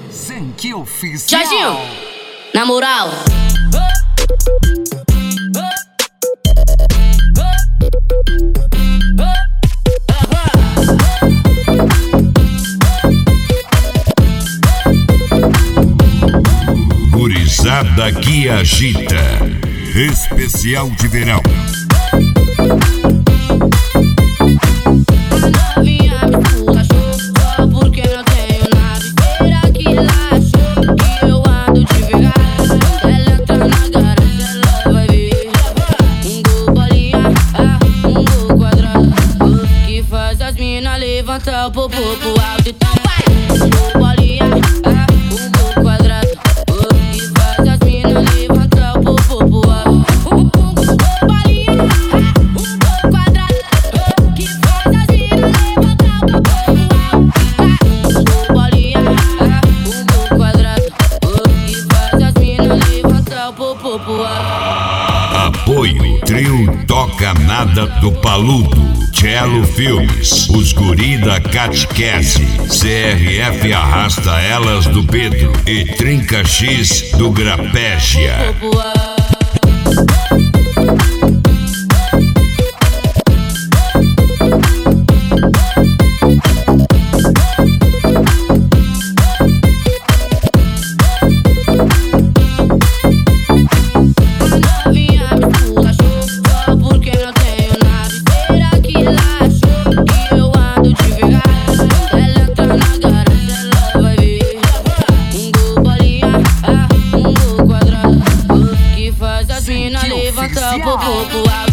Sente oficial. Jorginho, na moral. Gurizada que agita. Especial de verão. Novinha me esculachou só porque não tenho nada. Será que ela achou que eu ando devagar? Ela entra na garagem, ela vai ver um gol bolinha, um gol quadrado, que faz as mina levantar o popô pro alto. Então vai! Um gol bolinha, um gol quadrado, que faz as mina levantar o popô pro alto. Um gol bolinha, um gol quadrado, que faz as mina levantar o popô pro alto. Um gol bolinha, um gol quadrado, que faz as mina levantar o popô pro alto. Apoio Trio Toca Nada do Paludo, Cello Filmes, Os Guri da Catequese, CRF Arrasta Elas do Pedro e Trinca X do Grapégia. Novinha me esculachou só porque não tenho nada. Será que ela achou que eu ando devagar? Ela entra na garagem, ela vai ver um gol bolinha, um gol quadrado, que faz as mina levantar o popô pro alto.